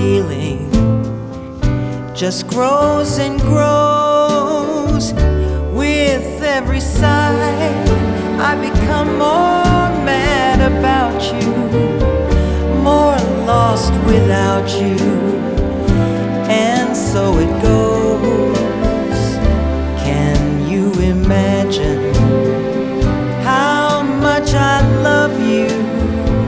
feeling just grows and grows. With every sigh, I become more mad about you, more lost without you.